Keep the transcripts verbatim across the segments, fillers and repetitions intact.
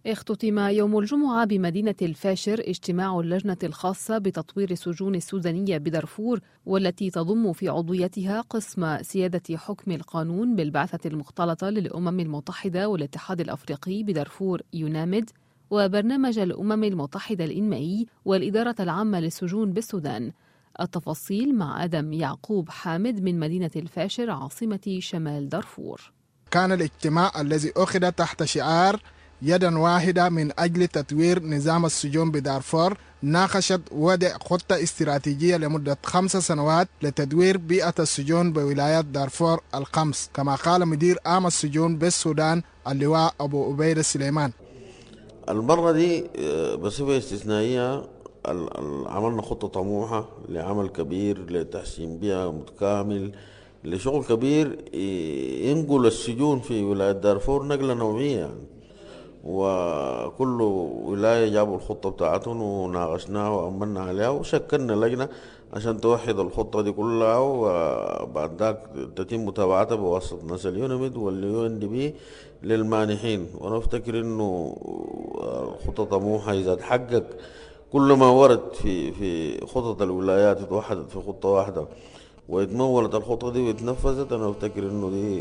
اختتم يوم الجمعة بمدينة الفاشر اجتماع اللجنة الخاصة بتطوير السجون السودانية بدارفور، والتي تضم في عضويتها قسم سيادة حكم القانون بالبعثة المختلطة للأمم المتحدة والاتحاد الأفريقي بدارفور يونامد، وبرنامج الأمم المتحدة الإنمائي والإدارة العامة للسجون بالسودان. التفاصيل مع آدم يعقوب حامد من مدينة الفاشر عاصمة شمال دارفور. كان الاجتماع الذي أخذ تحت شعار يدا واحدة من أجل تطوير نظام السجون بدارفور ناقشت وضع خطة استراتيجية لمدة خمس سنوات لتدوير بيئة السجون بولايات دارفور الخمس، كما قال مدير عام السجون بالسودان اللواء أبو عبيدة سليمان. المرة دي بصفة استثنائية عملنا خطة طموحة لعمل كبير لتحسين بيئة متكامل لشغل كبير ينقل السجون في ولاية دارفور نقلة نوعية يعني. وكل ولاية جابوا الخطة بتاعتهم وناقشناها وأمنا عليها وشكلنا لجنة عشان توحد الخطة دي كلها، وبعد ذاك تتم متابعتها بواسطة ناس اليونميد واليو ان دي بي للمانحين. وانا افتكر انه الخطة طموحة اذا تحقق كل ما ورد في في خطط الولايات اتوحدت في خطة واحدة واتمولت الخطة دي واتنفذت، انا افتكر انه دي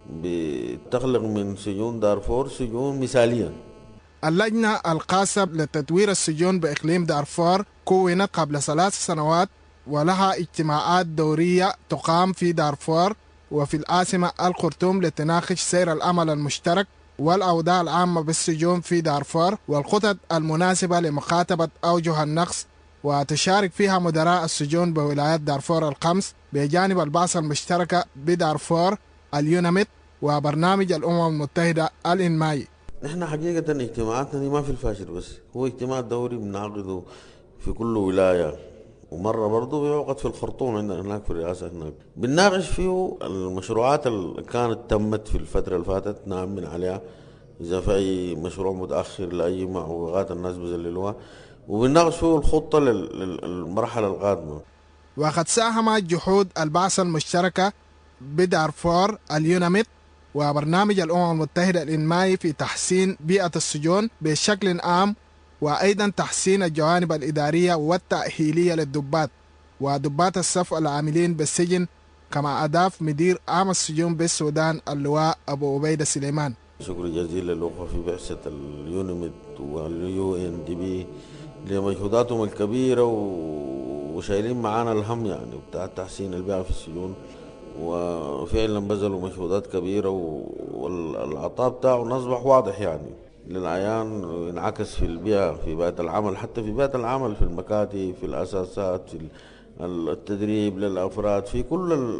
بتخلق من سجون دارفور سجون مثالية. اللجنة الخاصة لتطوير السجون بإقليم دارفور كونت قبل ثلاث سنوات ولها اجتماعات دورية تقام في دارفور وفي العاصمة الخرطوم لتناقش سير العمل المشترك والأوضاع العامة بالسجون في دارفور والخطط المناسبة لمخاطبة أوجه النقص، وتشارك فيها مدراء السجون بولايات دارفور الخمس بجانب البعثة المشتركة بدارفور اليوناميد وبرنامج الأمم المتحدة الإنمائي. نحن حقيقة اجتماعاتنا دي ما في الفاشر بس، هو اجتماع دوري بنعقده في كل ولاية، ومرة برضه بيوقت في الخرطوم عندنا هناك في الرئاسة هناك بنناقش فيه المشروعات اللي كانت تمت في الفترة اللي فاتت نأمن عليها، إذا في أي مشروع متأخر لأي معوقات الناس بذللوها، وبنناقش فيه الخطة للمرحلة القادمة. وقد ساهمت جهود البعثة المشتركة بدارفور اليوناميد وبرنامج الأمم المتحدة الإنمائي في تحسين بيئة السجون بشكل عام، وأيضا تحسين الجوانب الإدارية والتأهيلية للضباط وضباط الصف العاملين بالسجن، كما أضاف مدير عام السجون بالسودان اللواء أبو عبيدة سليمان. شكر جزيلا للأخوة في بعثة اليونميد واليو ان دي بي لمجهوداتهم الكبيرة وشايلين معانا الهم يعني بتاع تحسين البيئة في السجون، وفعلا بذلوا مجهودات كبيرة والعطاء بتاعه أصبح واضح يعني للعيان، ينعكس في البيئة في بيئة العمل، حتى في بيئة العمل في المكاتب في الأساسات في التدريب للأفراد في كل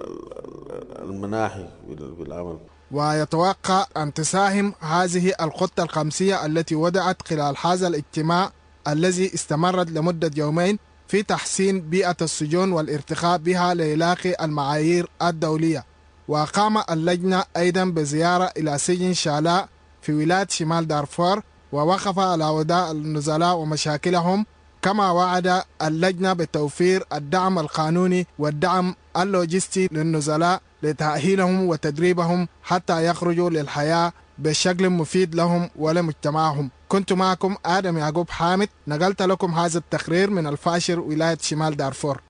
المناحي في العمل. ويتوقع أن تساهم هذه الخطة الخمسية التي وضعت خلال هذا الاجتماع الذي استمرت لمدة يومين في تحسين بيئة السجون والارتقاء بها ليلاقي المعايير الدولية. وقام اللجنة أيضا بزيارة إلى سجن شالاء في ولاية شمال دارفور ووقف على وضع النزلاء ومشاكلهم، كما وعد اللجنة بتوفير الدعم القانوني والدعم اللوجستي للنزلاء لتأهيلهم وتدريبهم حتى يخرجوا للحياة بشكل مفيد لهم ولمجتمعهم. كنت معكم آدم يعقوب حامد، نقلت لكم هذا التقرير من الفاشر ولاية شمال دارفور.